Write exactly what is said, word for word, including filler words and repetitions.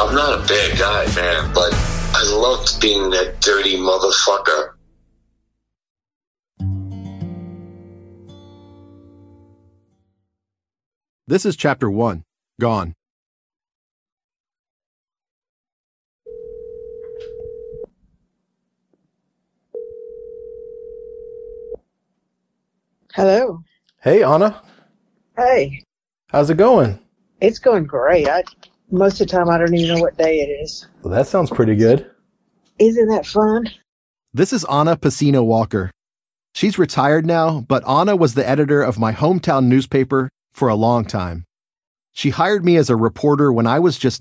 I'm not a bad guy, man, but I loved being that dirty motherfucker. This is Chapter one, Gone. Hello. Hey, Anna. Hey. How's it going? It's going great. I, most of the time, I don't even know what day it is. Well, that sounds pretty good. Isn't that fun? This is Anna Pacino Walker. She's retired now, but Anna was the editor of my hometown newspaper for a long time. She hired me as a reporter when I was just